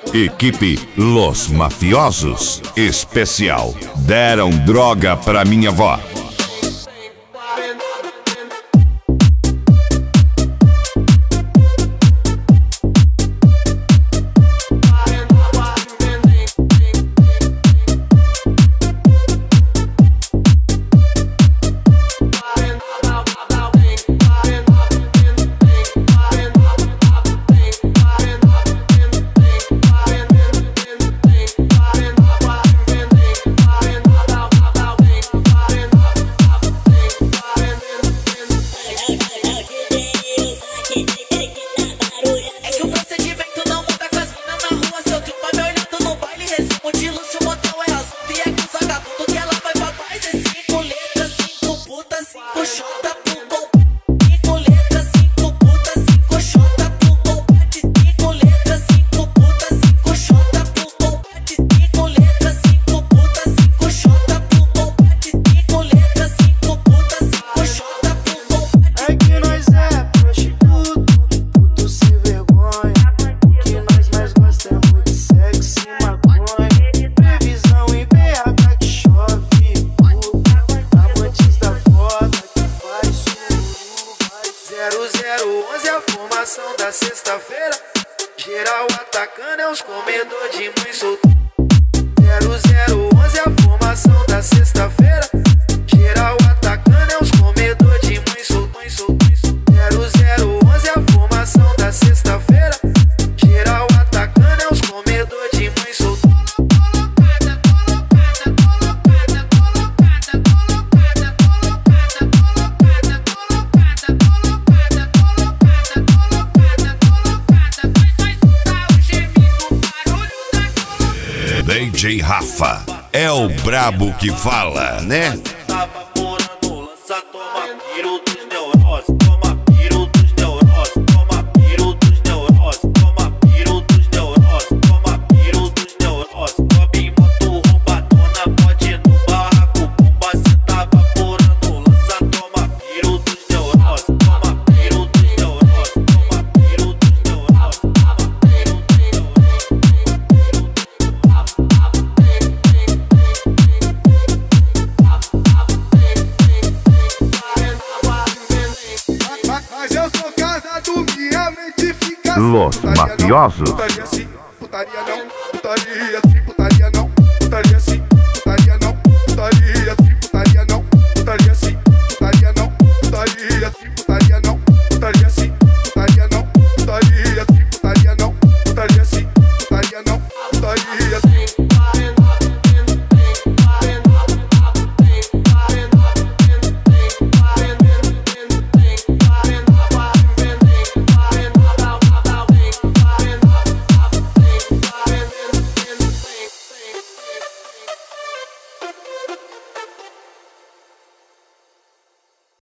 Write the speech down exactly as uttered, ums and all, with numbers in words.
Equipe Los Mafiosos. Especial. Deram droga pra minha avó. zero onze a formação da sexta-feira. Geral atacando é os comedor de mãe solteira. zero zero onze a formação da sexta-feira. Geral atacando é os comedor de mãe solteira. zero zero onze a formação da sexta-feira. Geral atacando é os comedor de mãe solteira. D J Rafa é o brabo que fala, né? Tá vaporando, lança, toma tiro dos neuroses, toma tiro dos neuroses, toma tiro dos neuroses, toma tiro dos neuroses, toma tiro dos neuroses. Sobe moto roubadona, pode no barraco, bomba, cê tá vaporando, lança, toma tiro dos neuroses, toma tiro dos neuroses, toma tiro dos neuroses, toma tiro dos Mas eu sou casado, minha mente fica assim. Los Mafiosos. Putaria sim, putaria não, putaria